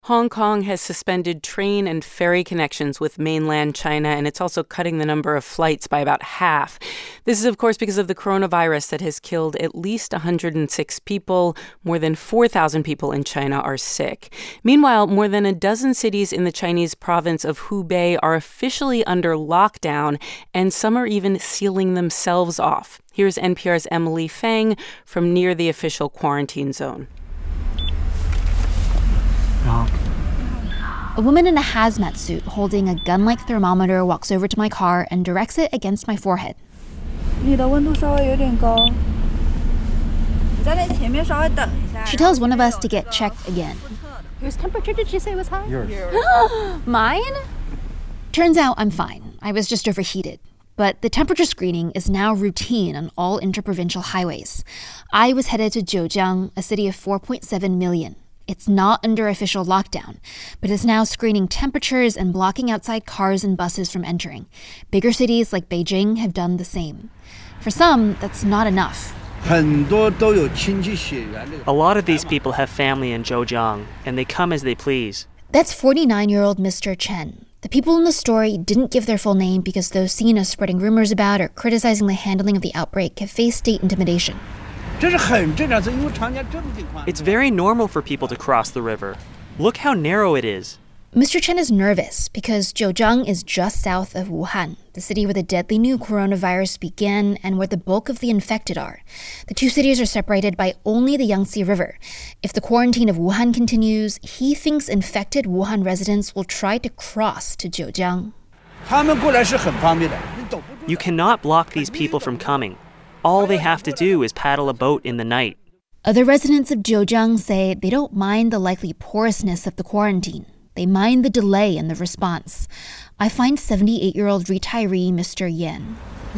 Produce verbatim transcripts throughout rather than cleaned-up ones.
Hong Kong has suspended train and ferry connections with mainland China, and it's also cutting the number of flights by about half. This is, of course, because of the coronavirus that has killed at least one hundred six people. More than four thousand people in China are sick. Meanwhile, more than a dozen cities in the Chinese province of Hubei are officially under lockdown, and some are even sealing themselves off. Here's N P R's Emily Feng from near the official quarantine zone. A woman in a hazmat suit holding a gun-like thermometer walks over to my car and directs it against my forehead. She tells one of us to get checked again. Whose temperature did she say was high? Yours. Mine? Turns out I'm fine. I was just overheated. But the temperature screening is now routine on all interprovincial highways. I was headed to Zhejiang, a city of four point seven million. It's not under official lockdown, but is now screening temperatures and blocking outside cars and buses from entering. Bigger cities like Beijing have done the same. For some, that's not enough. A lot of these people have family in Zhejiang, and they come as they please. That's forty-nine-year-old Mister Chen. The people in the story didn't give their full name because those seen as spreading rumors about or criticizing the handling of the outbreak have faced state intimidation. It's very normal for people to cross the river. Look how narrow it is. Mister Chen is nervous because Zhejiang is just south of Wuhan, the city where the deadly new coronavirus began and where the bulk of the infected are. The two cities are separated by only the Yangtze River. If the quarantine of Wuhan continues, he thinks infected Wuhan residents will try to cross to Zhejiang. You cannot block these people from coming. All they have to do is paddle a boat in the night. Other residents of Zhejiang say they don't mind the likely porousness of the quarantine. They mind the delay in the response. I find seventy-eight-year-old retiree Mister Yan.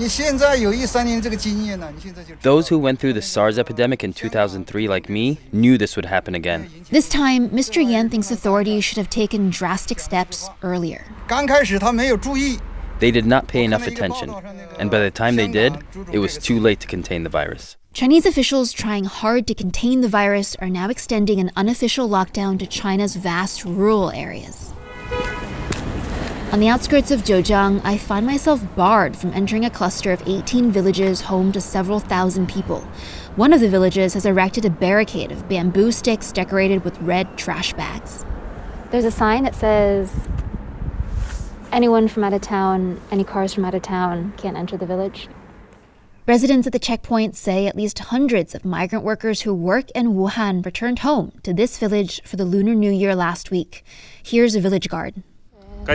Those who went through the SARS epidemic in two thousand three, like me, knew this would happen again. This time, Mister Yan thinks authorities should have taken drastic steps earlier. They did not pay enough attention, and by the time they did, it was too late to contain the virus. Chinese officials trying hard to contain the virus are now extending an unofficial lockdown to China's vast rural areas. On the outskirts of Zhejiang, I find myself barred from entering a cluster of eighteen villages home to several thousand people. One of the villages has erected a barricade of bamboo sticks decorated with red trash bags. There's a sign that says, anyone from out of town, any cars from out of town can't enter the village. Residents at the checkpoint say at least hundreds of migrant workers who work in Wuhan returned home to this village for the Lunar New Year last week. Here's a village guard. But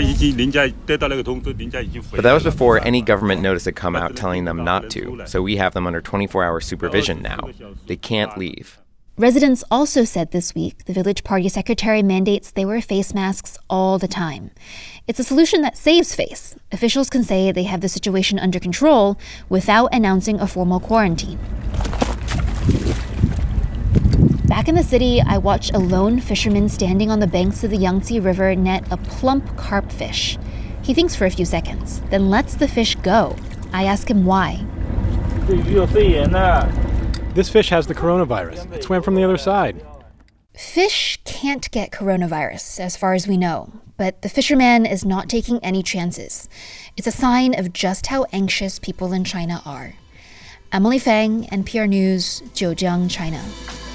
that was before any government notice had come out telling them not to, so we have them under twenty-four hour supervision now. They can't leave. Residents also said this week the village party secretary mandates they wear face masks all the time. It's a solution that saves face. Officials can say they have the situation under control without announcing a formal quarantine. Back in the city, I watch a lone fisherman standing on the banks of the Yangtze River net a plump carp fish. He thinks for a few seconds, then lets the fish go. I ask him why. This fish has the coronavirus. It swam from the other side. Fish can't get coronavirus, as far as we know, but the fisherman is not taking any chances. It's a sign of just how anxious people in China are. Emily Feng, N P R News, Zhejiang, China.